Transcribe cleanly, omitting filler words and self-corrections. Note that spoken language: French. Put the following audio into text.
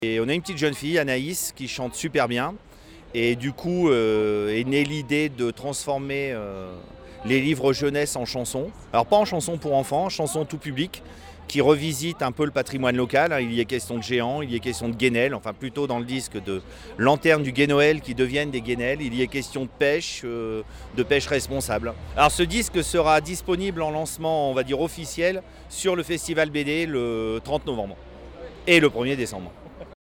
Et on a une petite jeune fille, Anaïs, qui chante super bien. Et du coup, est née l'idée de transformer les livres jeunesse en chansons. Alors pas en chansons pour enfants, en chansons tout public, qui revisitent un peu le patrimoine local. Il y est question de géants, il y est question de guénels, enfin plutôt dans le disque de lanternes du Gai Noël qui deviennent des guénels. Il y est question de pêche responsable. Alors ce disque sera disponible en lancement, on va dire officiel, sur le Festival BD le 30 novembre et le 1er décembre.